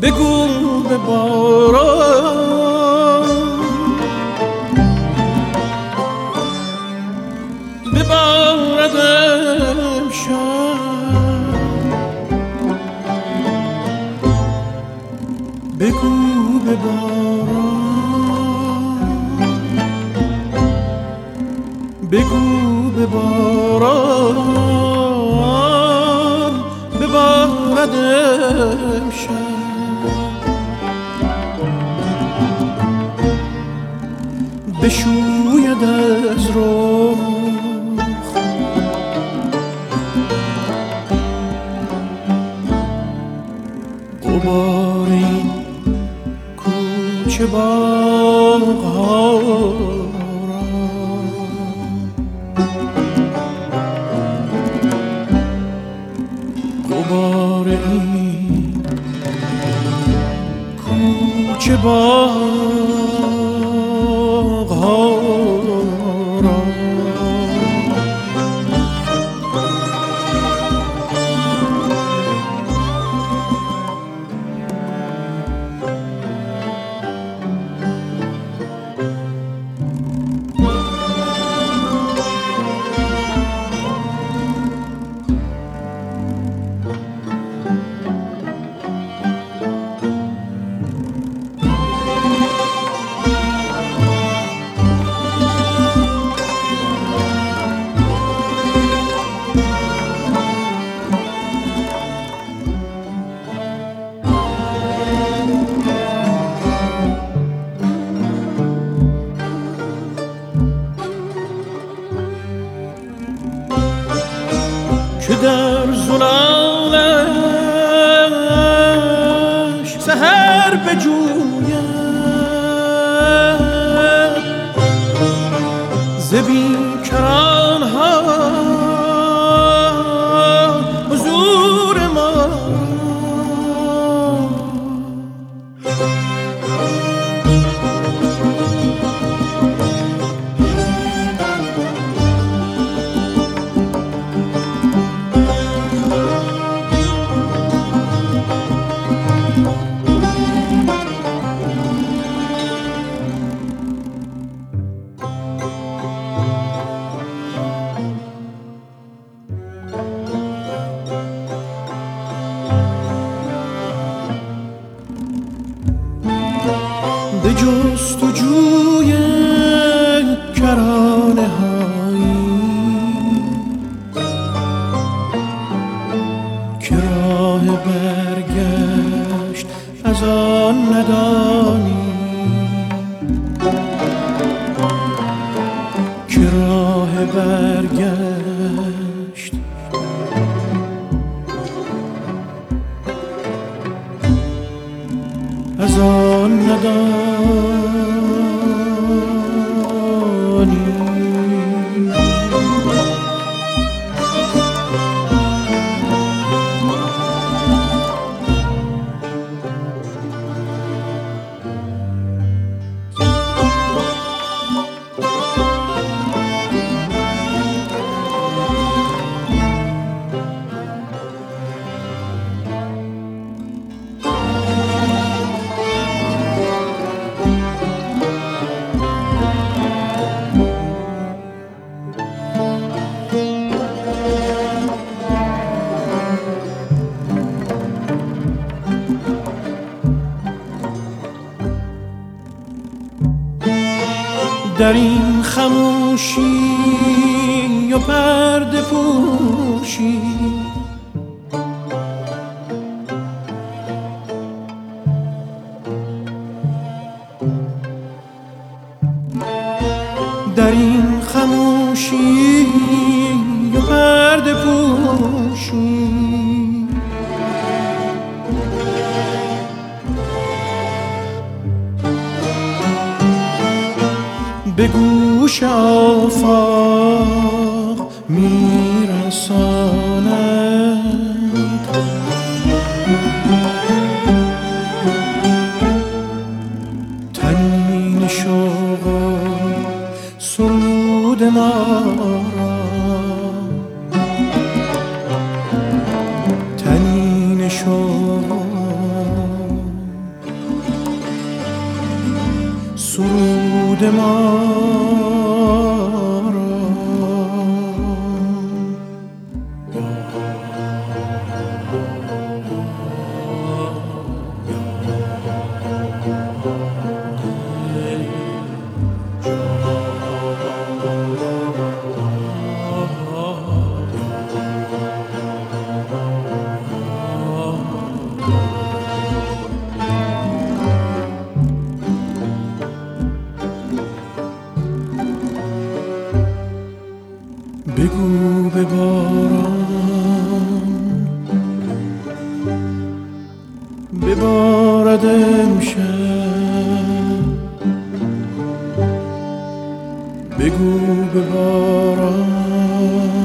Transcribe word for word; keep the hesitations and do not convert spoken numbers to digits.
بگو به باران ببارد امشب، بگو به باران بگو به باران ببارد امشب، بشوید از رخ غبار این کوچه باغ‌ها را، غبار این کوچه باغ‌ها را. که در زلالش سحر بجوید ز بیکران‌ها حضور ما. به جستجوی کرانه هایی که راه برگشت از آن ندانی، که راه برگشت از آن ندانی. در این خموشی و پرده پوشی در این خموشی و پرده پوشی به گوش آفاق میرساند تنین شوق و سرود ما را، تنین شوق نبوده ما را. بگو به باران ببارد امشب، بگو به باران